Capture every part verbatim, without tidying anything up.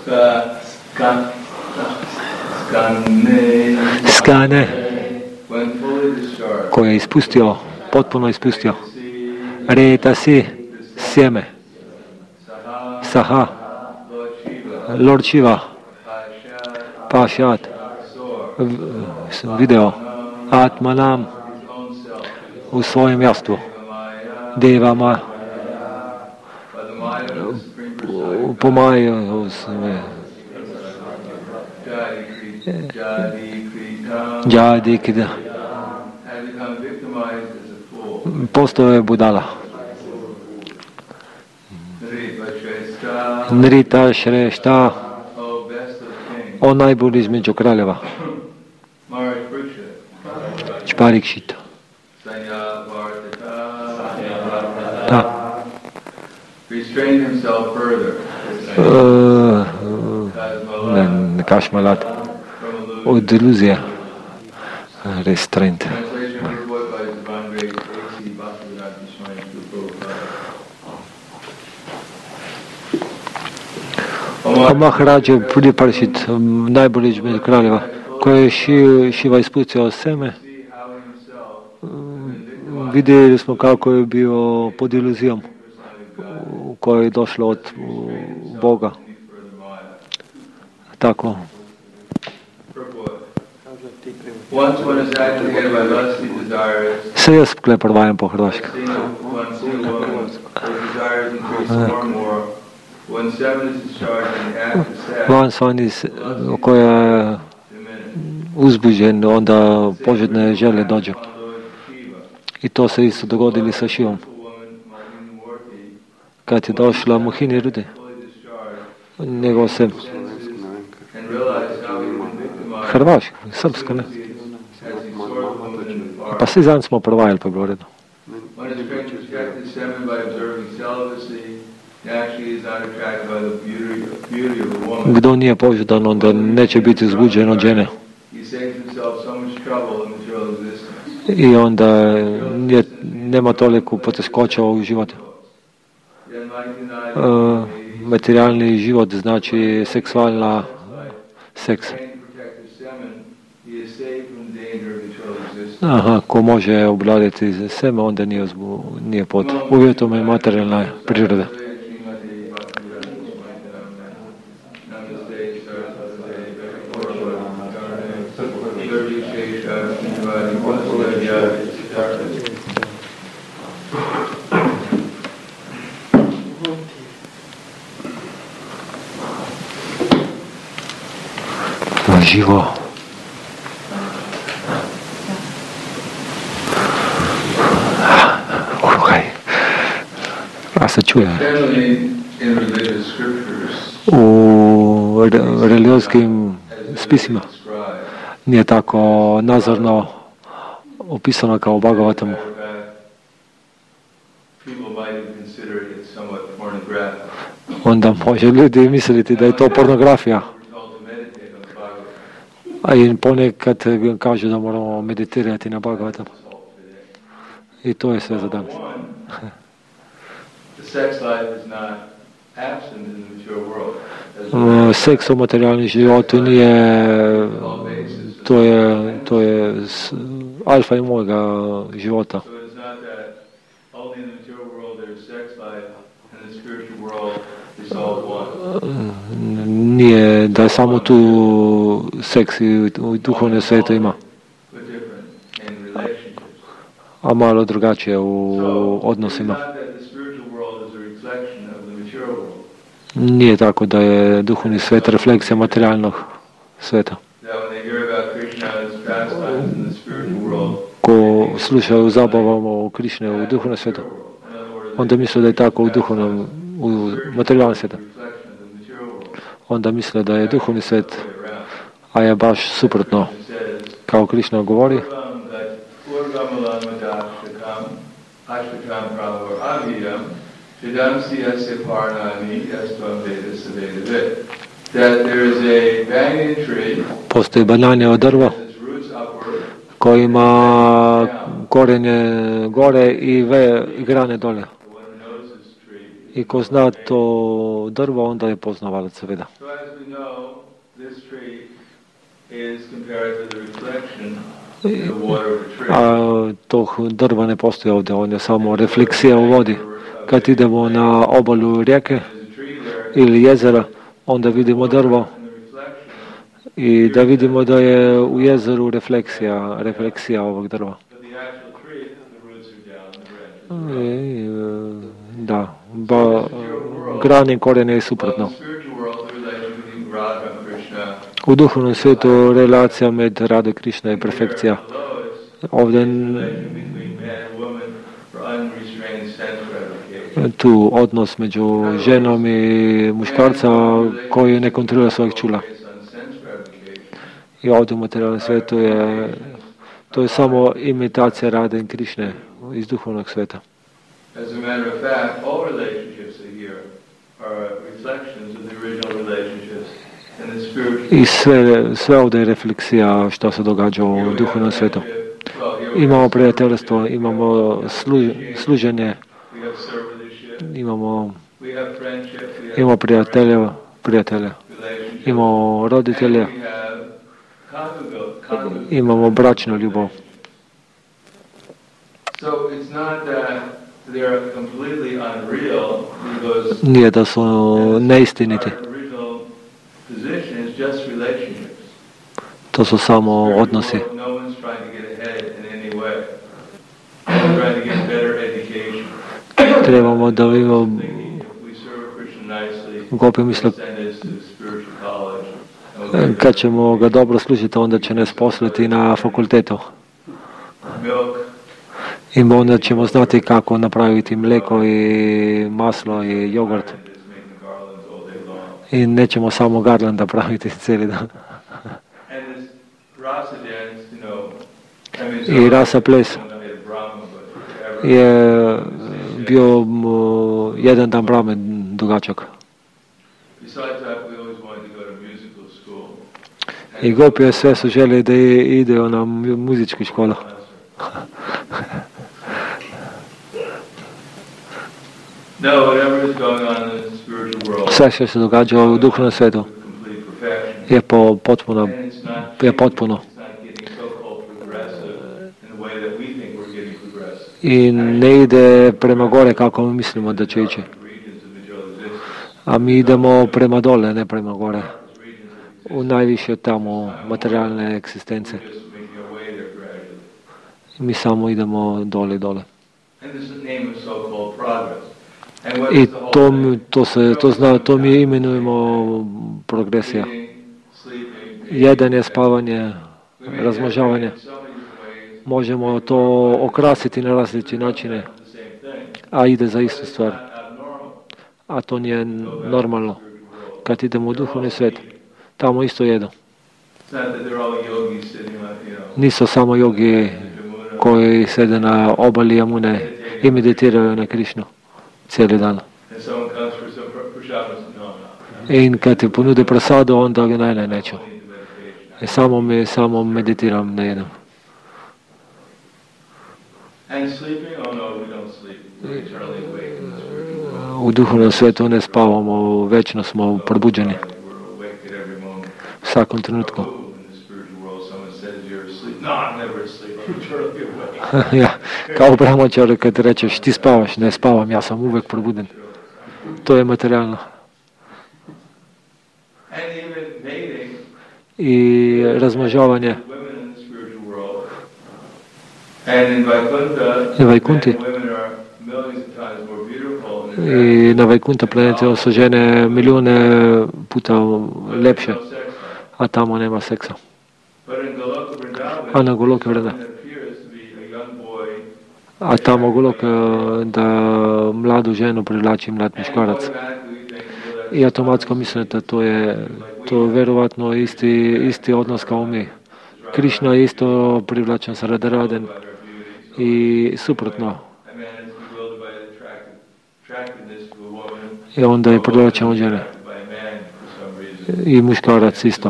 Skane, koji je ispustio, potpuno ispustio. Retasi, sjeme. Saha, Lord Shiva, Pashat, video, Atmanam u svojem mjestu. Devama, pomaju Jadi Kida. Postao je budala. Nrita Šrešta, on najbolji između kraljeva. Čparikšita. Da. Uh, ne, ne kašmalat. Od iluzije. Restraint. Maharađa Priparšit, najbolji između kraljeva, koje je Šiva ispustio seme. Vidjeli smo kako je bio pod iluzijom u kojoj je došlo od Boga. Tako. Sve jaz predvajam po hrvaški. Van Svan koja je uzbuđen, onda poželjne želje dođu. I to se isto dogodili sa Šivom. Kad je došla Mohini Rudi, nego se hrvaški, srpsko, ne. Pa svi zajedno smo prvajali, pa je bilo redno. Kdo nije požudan, onda neće biti uzbuđen od žene. I onda nije, nema toliko poteškoća u životu. Uh, materijalni život znači seksualna seks. Aha, ko može obladiti seme, onda nije, nije pod uvjetom materijalna priroda. Živo. Uhaj. A se čuje. U religijskim spisima nije tako nazorno opisano kao u Bhagavatamu. Onda može ljudi misliti da je to pornografija. A i ponekad kažu da moramo meditirati na Bhagavatamu. I to je sve za danas. Seks u materijalnom životu nije, to je, to je alfa i omega života. Nije da samo tu seks i duhovne svete ima. A malo drugačije u odnosima. Nije tako da je duhovni svet refleksija materijalnog sveta. Ko slušaju zabavama o Krišne u duhovnom svijetu, onda misle da je tako u duhovnom, u materijalnom svijetu. Onda misle da je duhovni svijet, a je baš suprotno. Kao Krišna govori, postoji banane od drva koji ima korenje gore i ve, grane dole. I ko zna to drvo, onda je poznavalac, seveda. A tog drva ne postoji ovdje, on je samo refleksija u vodi. Kad idemo na obalu rijeke ili jezera, onda vidimo drvo i da vidimo da je u jezeru refleksija, refleksija ovog drva. I, da, ba, grani korijene je suprotno. U duhovnom svijetu relacija med Rade Krišna je perfekcija. Ovdje tu odnos među ženom i muškarca koji ne kontrolira svojeg čula. I ovdje u materijalnom svijetu je to je samo imitacija Rade Krišne iz duhovnog svijeta. I sve, sve ovdje je refleksija što se događa u duhovnom svijetu. Imamo prijateljstvo, imamo slu, služenje, imamo, imamo prijatelje, prijatelje, imamo roditelje, imamo bračnu ljubav. Nije da su neistiniti. To su samo odnosi. Trebamo da imamo Gopi misle kad ćemo ga dobro služiti, onda će nas poslati na fakultetu. I onda ćemo znati kako napraviti mlijeko i maslo i jogurt. I nećemo samo garlanda praviti cijeli dan. I rasa ples je bio uh, jedan dan Brahme dugačak. I Gopije sve su želi da ide na muzičku školu. Sve što se događa u duhovnom svijetu je po, potpuno, je potpuno. I ne ide prema gore kako mi mislimo da će ići. A mi idemo prema dole, ne prema gore. U najviše tamo materijalne egzistencije. Mi samo idemo dole i dole. I to, to, se, to, zna, to mi imenujemo progresija. Jedan je spavanje, razmnožavanje. Možemo to okrasiti na različite načine, a ide za istu stvar. A to nije normalno. Kad idemo u duhovni svijet, tamo isto jedu. Nisu samo jogi koji sede na obali Jamune i meditiraju na Krišnu cijeli dan. I kad ti ponude prasadu, onda ga ne, ne, neću. I samo, mi, samo meditiram, ne jedem. U duhovnom svijetu ne spavamo, večno smo probuđeni. U svakom trenutku. Ja, kao brahmačar kad rečeš ti spavaš, ne spavam, ja sam uvijek probuden. To je materijalno. I razmnožavanje. I Vajkunti. I na Vajkunta planete su žene milijune puta lepše, a tamo nema seksa. A na Goloka Vrana. A tamo Goloka da mladu ženu privlači mlad muškarac. I automatsko mislim da to je to vjerovatno isti, isti odnos kao mi. Krišna je isto privlačen sa Radharaden i suprotno. I onda je privlačen od žene. I muškarac isto.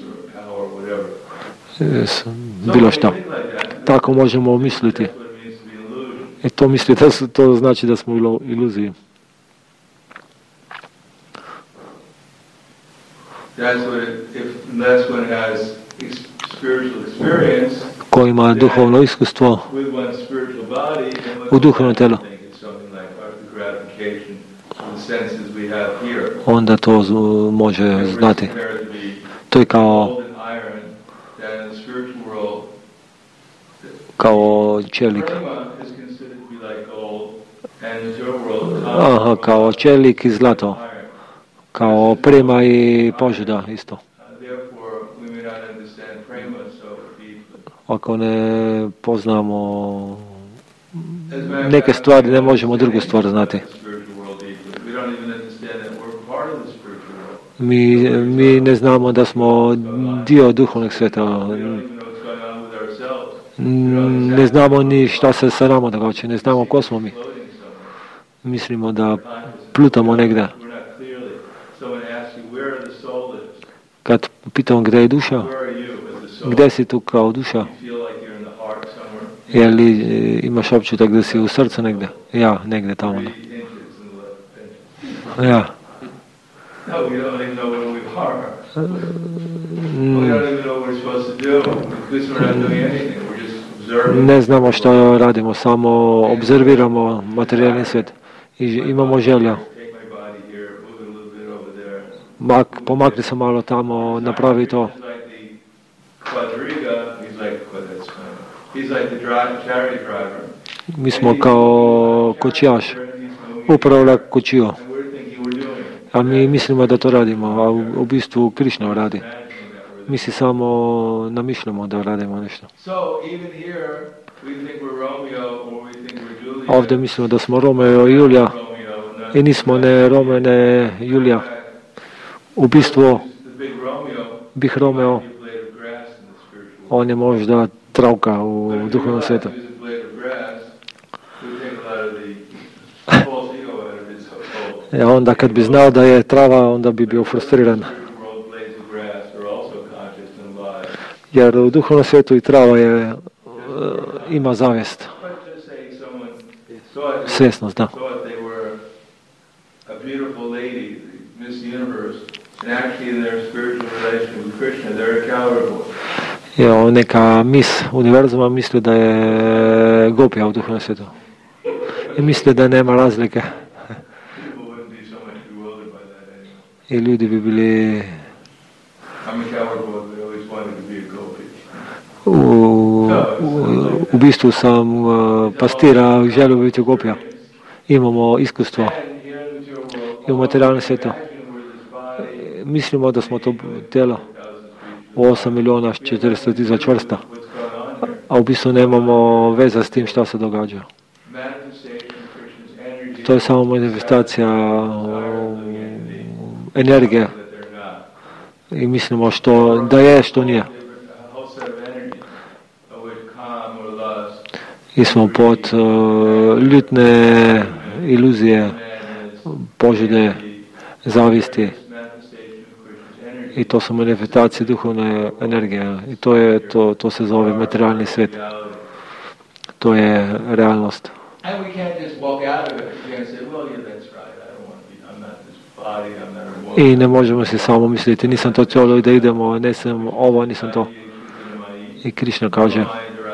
Bilo šta. Tako možemo misliti. I to misli da su, to znači da smo u iluziji. ko ima duhovno iskustvo u duhovnom telu, onda to može znati. To je kao kao čelik. Aha, kao čelik i zlato. Kao prema i požuda isto. Ako ne poznamo neke stvari, ne možemo drugu stvar znati. Mi, mi ne znamo da smo dio duhovnog sveta. Ne znamo ni šta se sa nama događa. Ne znamo ko smo mi. Mislimo da plutamo negdje. Kad pitamo gdje je duša, gdje si tu kao duša? Je li imaš općutak da si u srcu negdje? Ja, negdje tamo. Ja. Ne znamo što radimo, samo obzerviramo materijalni svijet i imamo želja. Mak, pomakni se malo tamo, napravi to. Mi smo kao kočijaš, upravlja kočiju. A mi mislimo da to radimo, a u, u bistvu Krišna radi. Mi si samo namišljamo da radimo nešto. Ovdje mislimo da smo Romeo i Julija i nismo ne Romeo, ne Julija. U bistvu bih Romeo, on je možda travka u duhovnom svijetu. E onda kad bi znao da je trava, onda bi bio frustriran. Jer u duhovnom svijetu i trava je, uh, ima zavijest. Svjesnost, da. Je neka mis univerzuma misli da je gopija u duhovnom svijetu. I misli da nema razlike. I ljudi bi bili u, u, u bistvu sam uh, pastira, želio biti gopija. Imamo iskustvo i u materijalnom svijetu. Mislimo da smo to tijelo u osam milijuna četiristo tisuća vrsta, a u bistvu nemamo veze s tim što se događa. To je samo manifestacija uh, energije i mislimo što da je, što nije. I smo pod uh, ljutne iluzije, požude, zavisti. I to su manifestacije duhovne energije. I to, je, to, to se zove materijalni svijet. To je realnost. I ne možemo se samo misliti, nisam to cijelo i da idemo, ne sam ovo, nisam to. I Krišna kaže,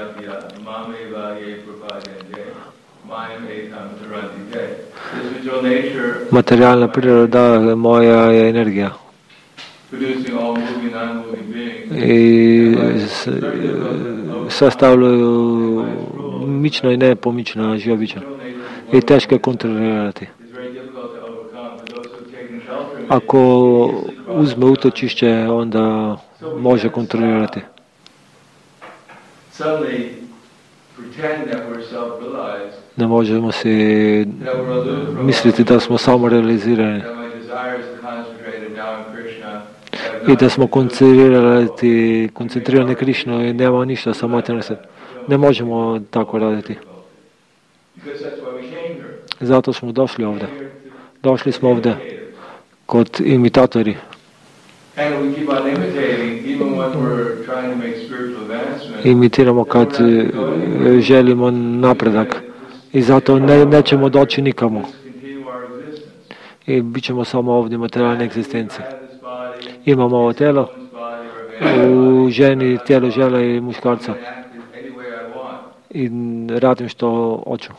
materijalna priroda moja je energija. I sastavljaju mično i nepomično živa bića. I teško je kontrolirati. Ako uzme utočište, onda može kontrolirati. Ne možemo si misliti da smo samo realizirani i da smo koncentrirani, koncentrirani Krišnu i nema ništa sa materijalnim svijetom. Ne možemo tako raditi. Zato smo došli ovdje. Došli smo ovdje kod imitatori. Imitiramo kad želimo napredak i zato ne, nećemo doći nikamo. I bit ćemo samo ovdje materijalne egzistencije. Imamo ovo tijelo, u ženi tijelo žele i muškarca i radim što hoću.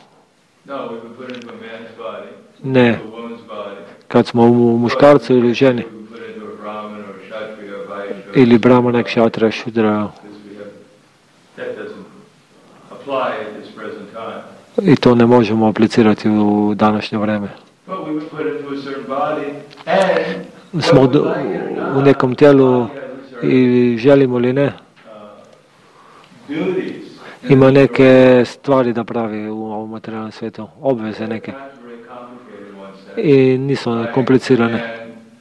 Ne, kad smo u muškarcu ili u ženi, ili brahmana, kšatra, šudra, i to ne možemo aplicirati u današnje vrijeme. Smo u nekom tijelu i želimo li ne, ima neke stvari da pravi u ovom materijalnom svijetu, obveze neke. I nisu komplicirane.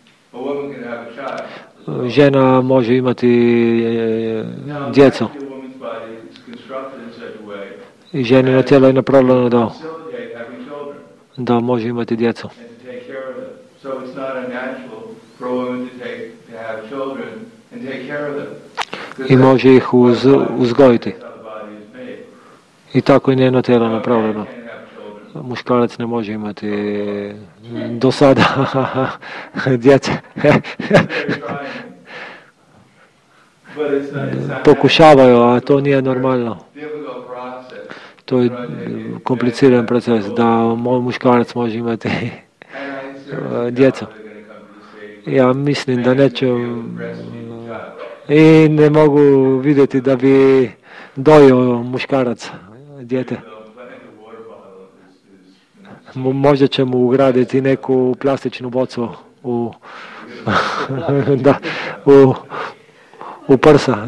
Žena može imati djecu. I ženino tijelo je napravljeno da, da može imati djecu. I može ih uz, uzgojiti. I tako je njeno tijelo napravljeno. Muškarac ne može imati do sada djece. Pokušavaju, a to nije normalno. To je kompliciran proces da muškarac može imati djecu. Ja mislim da neću i ne mogu vidjeti da bi dojio muškarac dijete. Možda će mu ugraditi neku plastičnu bocu u, da, u, u prsa.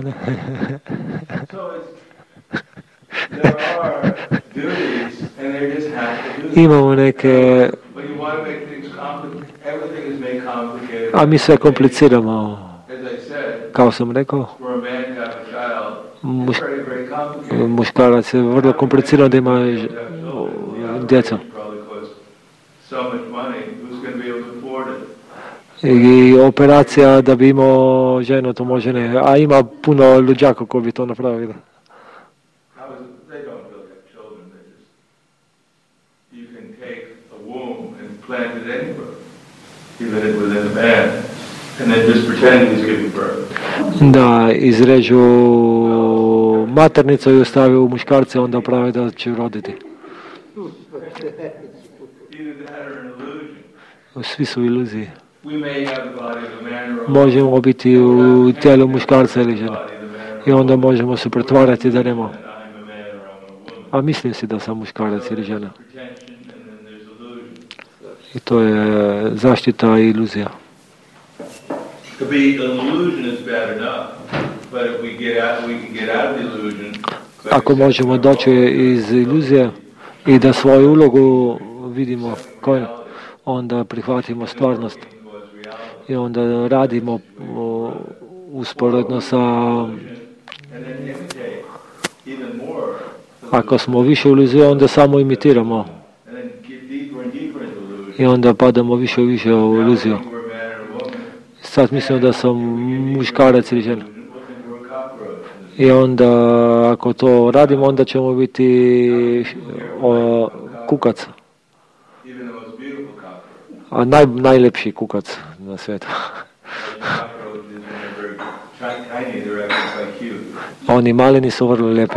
Imamo neke, a mi sve kompliciramo. Kao sam rekao, muš, muškarac je vrlo kompliciran da ima djecu. I operacija da bi imao ženu, to može ne. A ima puno luđaka koji bi to napravili. Da izrežu maternicu i ostavi u muškarce, onda pravi da će roditi. Svi su iluzije. Možemo biti u tijelu muškarca ili žene. I onda možemo se pretvarati da nema. A mislim si da sam muškarac ili žena. I to je zaštita i iluzija. Ako možemo doći iz iluzije i da svoju ulogu vidimo koju, onda prihvatimo stvarnost i onda radimo usporedno sa, ako smo više u iluziji, onda samo imitiramo i onda padamo više i više u iluziju. Sad mislim da sam muškarac ili žena. I onda ako to radimo, onda ćemo biti o, kukac. A naj, najlepši kukac na svijetu. Oni maleni su vrlo lijepi.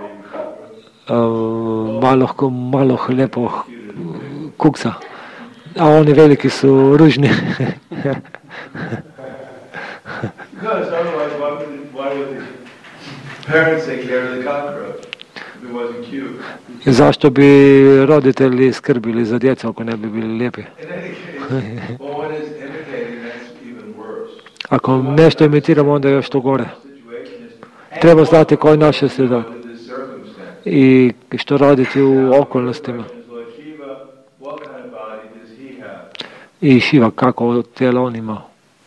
Uh, malo, malo lijepo kukca. A oni veliki su ružni. Zašto bi roditelji skrbili za djecu ako ne bi bili lijepi? Ako nešto imitiramo, onda je još to gore. Treba znati koji je naša sreda i što raditi u okolnostima. I Šiva, kako tijelo on ima.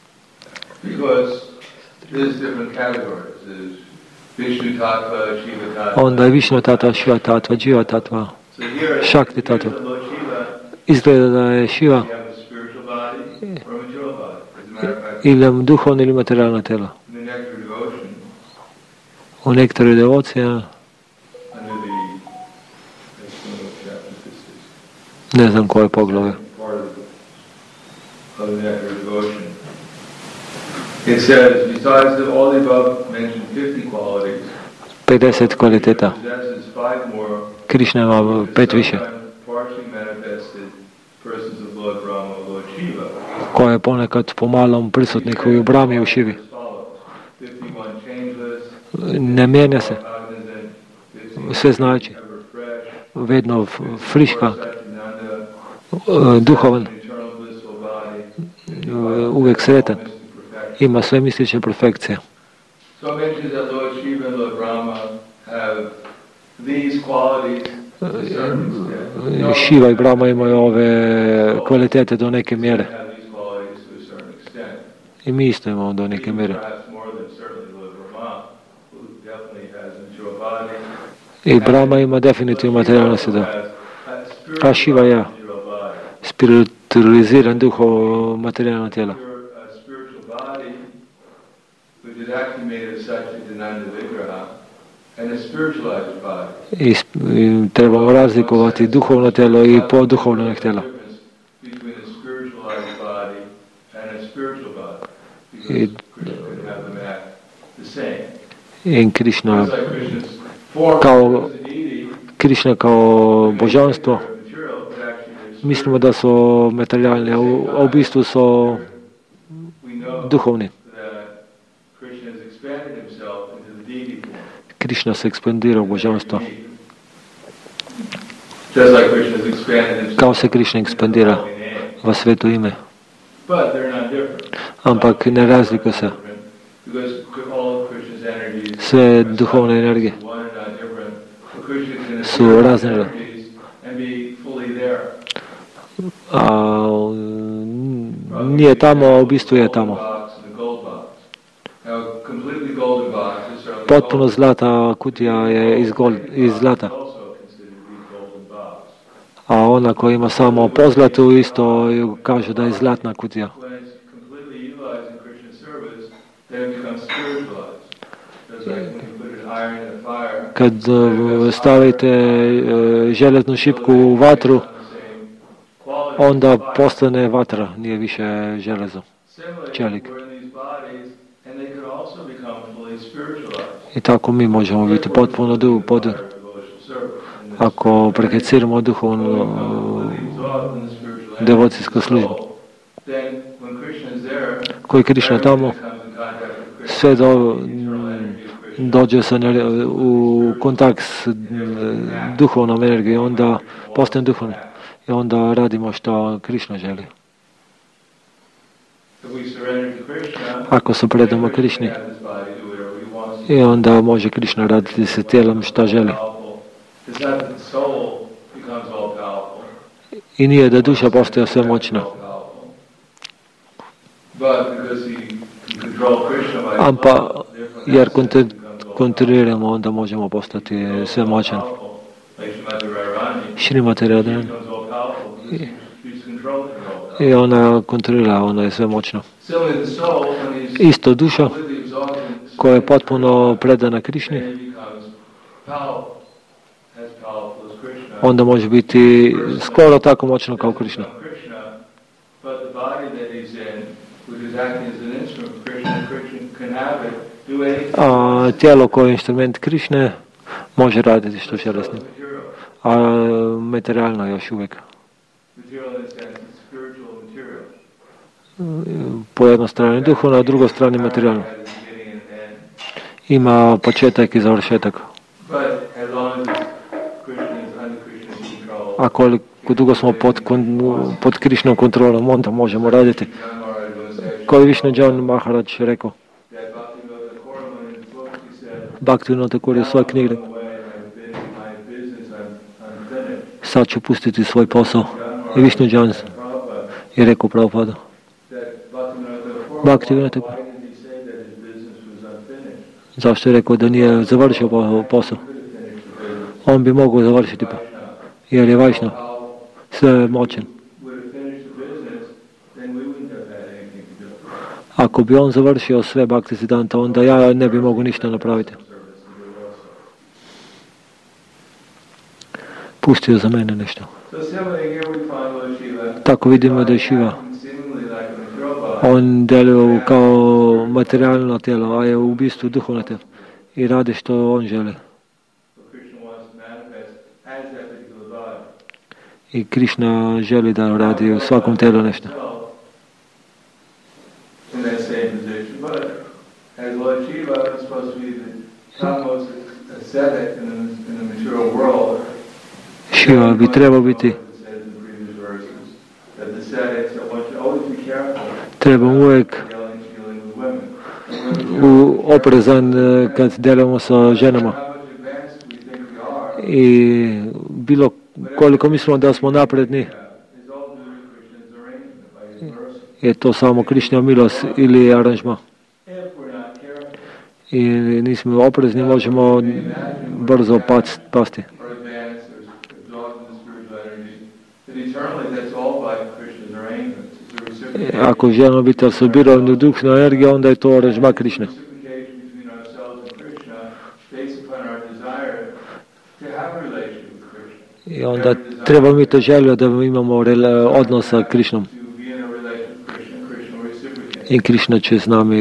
Onda je Višnu tatva, Šiva tatva, Dživa tatva, Šakti tatva. Izgleda da je Šiva ili duhovno ili materijalno tijelo. U nektaru devocija, ne znam koje poglove. It says, besides the, all the above mentioned fifty qualities, pedeset kvaliteta. possesses five more, Krishna ima pet više, partially manifested persons of Lord Brahma, Lord Shiva. koje je ponekad pomalom prisutnih i u Brahmi i u Šivi. fifty-one changeless, Ne mijenja se, cognizant, sve znači, ever fresh, vedno friška, Satchitananda, duhovan, eternal blissful body, uvijek sretan, mystic perfection. ima sve mistične perfekcije. So it mentions that Lord Shiva and Lord Brahma have these qualities to a certain extent. No, Šiva i Brahma imaju ove kvalitete do neke mjere. have these qualities to a certain extent. I mi isto imamo do neke mjere. Perhaps more than certainly Lord Brahma, who definitely has a mature body. I Brahma ima definitivno materijalno sredo. A Šiva ja, spiritualiziran duh o materijalno tijelo. I, I trebamo razlikovati duhovno tijelo i poduhovno tijelo. I, i Krishna kao Krishna kao božanstvo, mislimo da su materijalni, a u, a u bistvu su duhovni. Krishna se ekspandira u božanstvo. Kao se Krishna ekspandira v sveto ime. Ampak ne razlikuje se. Sve duhovne energije su razne. A nije tamo, a u bistvu je tamo. Potpuno zlata kutija je iz, gold, iz zlata. A ona koja ima samo pozlatu isto kažu da je zlatna kutija. Kad stavite železnu šipku u vatru, onda postane vatra, nije više železo, čelik. I tako mi možemo biti potpuno duh pod. Ako prekeciramo duhovnu devocijsku službu. Koji Krishna tamo, sve do, dođe sa u kontakt s duhovnom energijom, onda postane duhovno. I onda radimo što Krishna želi. Ako se predamo Krishni, i onda može Krishna raditi sa tijelom što želi. I nije da duša postaje sve moćna. Ampa, jer kontroliramo, onda možemo postati sve moćan. Šrimati Radharani. I, I ona kontrolira, ona je sve moćna. Isto duša koja je potpuno predana Krišni, onda može biti skoro tako moćno kao Krišna. A tijelo koje je instrument Krišne može raditi što želi s njim. A materijalno još uvijek. Po jednoj strani duhovno, a drugoj strani materijalno. Ima početak i završetak. A koliko dugo smo pod, pod Krišnom kontrolom, onda možemo raditi. Koji Višnu Džan Maharaj rekao. Bhaktivinoda Thakur je u svojoj knjigi rekao. Sad ću pustiti svoj posao. I Višnu Džan je rekao Prabhupada. Bhaktivinoda Thakur. Zašto je rekao da nije završio posao? On bi mogao završiti, jer je Vajšnav, sve moćan. Ako bi on završio sve Bhakti Siddhanta, onda ja ne bi mogao ništa napraviti. Pustio za mene nešto. Tako vidimo da je Šiva. On djeluje kao materijalno tijelo, a je u bistvu duhovno tijelo. I radi što on želi. I Krishna želi da radi u svakom tijelu nešto. Šiva bi trebao biti treba uvijek u oprezan kad delamo sa ženama. I bilo koliko mislimo da smo napredni, je to samo Krišnja milost ili aranžma. I nismo oprezni, možemo brzo pasti. Ako želimo biti absorbirani u duhnu energiju, onda je to aranžma Krišne. I onda treba mi to želio da imamo odnos sa Krišnom. I Krišna će s nami.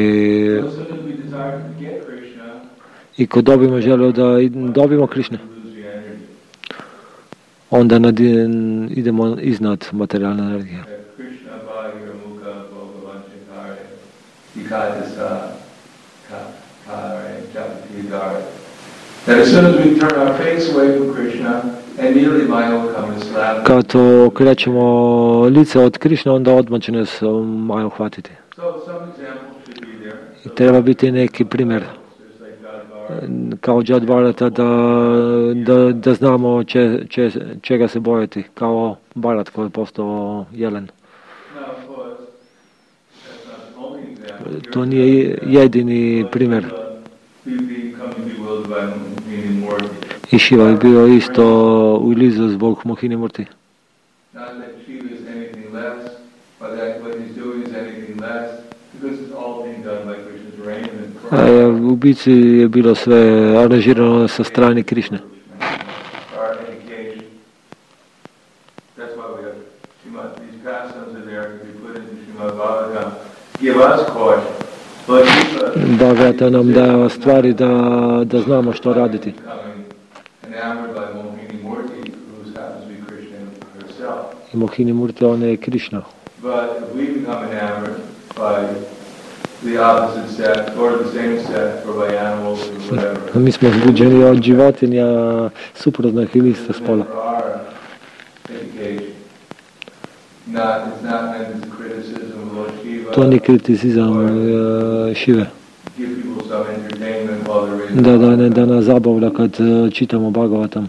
I ko dobimo želio da dobimo Krišne, onda nad, idemo iznad materijalne energije. Kad okrećemo lice od Krišne, onda odmah će nas Maja uhvatiti. I treba biti neki primjer. Kao Jad Bharata, da, da, da znamo če, če, čega se bojati, kao Bharat koji je postao jelen. To nije jedini primjer. I Šiva je bio isto u Ilizu zbog Mohini Murti. A u bici je bilo sve aranžirano sa strane Krišne. Bhagavata nam daje stvari da, da znamo što raditi. I Mohini Murti, ona je Krišna. Mi smo zbuđeni od životinja suprotnih ili ista spola. To nije kritizam uh, Šive. Da, da, ne, da nas zabavlja kad uh, čitamo Bhagavatam.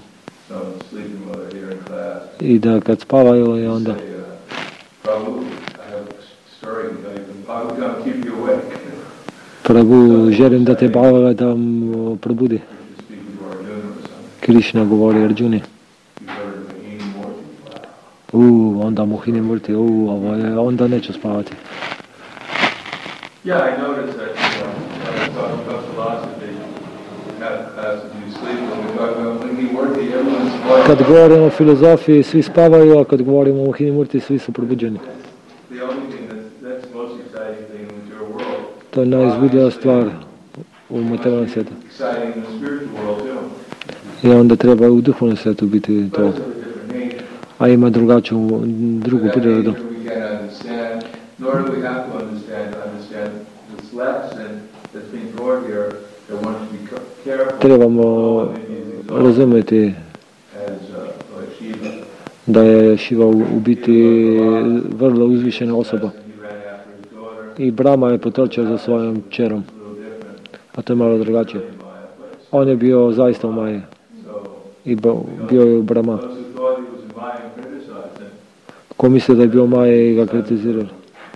I da kad spavaju i onda... Prabhu, želim da te Bhagavatam probudi. Krišna govori Arjuni. U, onda Mohini Murti, u, ovo je, onda neću spavati. Kad govorimo o filozofiji, svi spavaju, a kad govorimo o Mohini Murti, svi su probuđeni. To je najizbudnija stvar u materijalnom svijetu. I onda treba u duhovnom svijetu biti to. A ima drugačiju, drugu prirodu. Trebamo razumjeti da je Šiva u biti vrlo uzvišena osoba. I Brahma je potrčao za svojom čerom. A to je malo drugačije. On je bio zaista u Maji. I bio je u Brahma. Ko misli da je bio u Maji i ga kritizirali?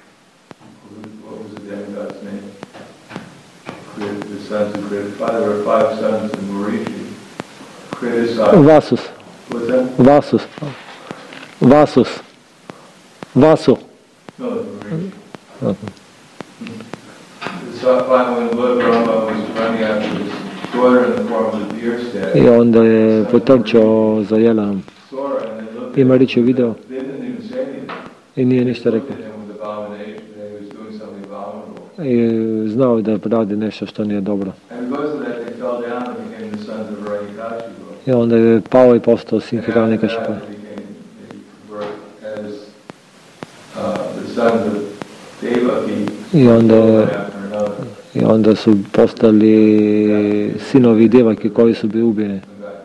Vasus. Vasus. Vasus. Vasu. I onda je potrčao za jelenom. I Marić je video i nije ništa rekao. I znao je da radi nešto što nije dobro. I onda je pao i postao sin Hiranyakashipa. I onda, I onda su postali sinovi Devaki koji su bili ubijeni.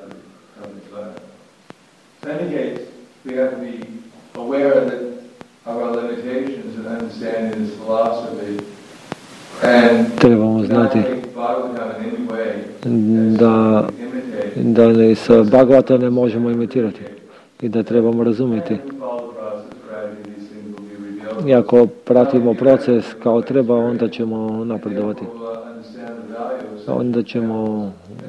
Trebamo znati da, da ni sa Bhagavata ne možemo imitirati i da trebamo razumjeti. I ako pratimo proces kao treba, onda ćemo napredovati. Onda ćemo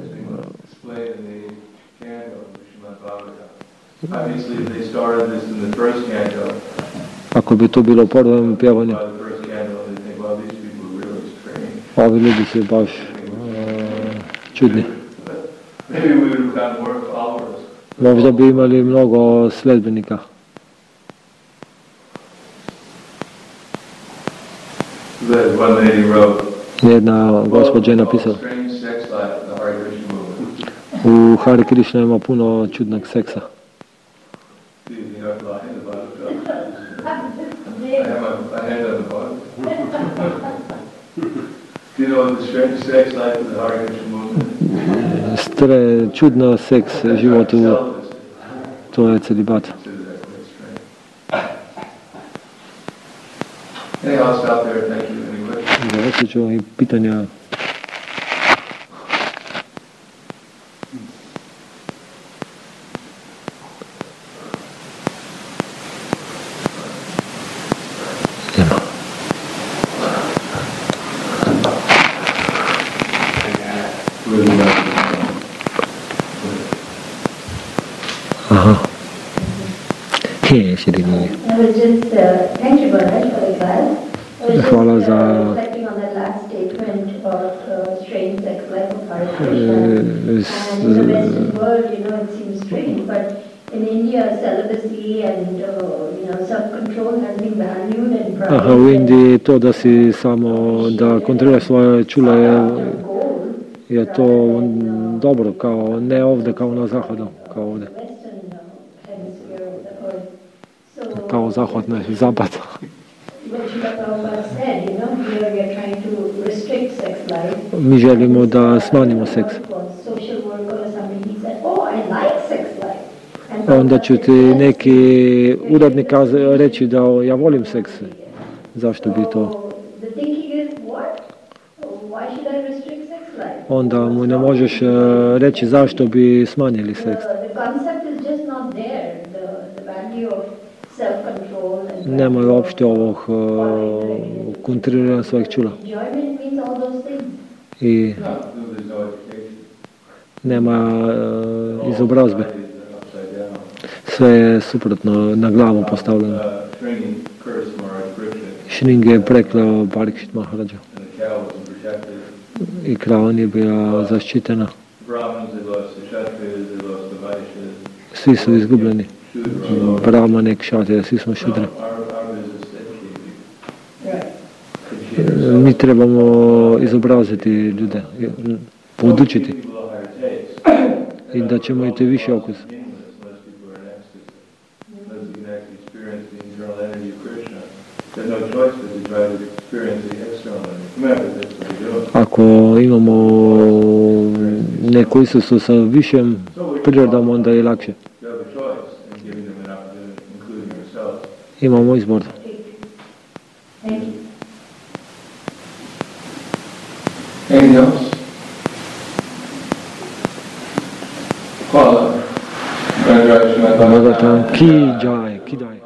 ako bi to bilo u prvom pjevanju, ovi ljudi su baš uh, čudni. Možda bi imali mnogo sledbenika. Jedna gospođa je napisala: u Hare Krishna ima puno čudnog seksa. Stre, čudno seks životu, to je celibat. Završit ću i pitanja. Aha. He, Shri Guru. Hvala za Aha, u Indiji to da si samo da kontroliraš svoje čula je, je to dobro, kao ne ovdje kao na zapadu, kao ovdje. Kao zahvat na zapad. Mi želimo da smanjimo seks. Onda će ti neki uradnik reći da ja volim seks. Zašto bi to? Onda mu ne možeš reći zašto bi smanjili seks. Nema uopšte ovog uh, kontroliranja svojih čula. I nema uh, izobrazbe. Sve je suprotno, na glavu postavljeno. Šringe je prekleo Parikshit Maharaja. I krava nije bila zaštićena. Svi su izgubljeni. Brahmane, kšatrije, svi smo šudre. Mi trebamo izobraziti ljude, podučiti i da ćemo imati više okus. Ako imamo neko Isusu sa višem prirodom, onda je lakše. Imamo izbor. Anything else? Hvala. Bhagavatam ki jai, ki jai.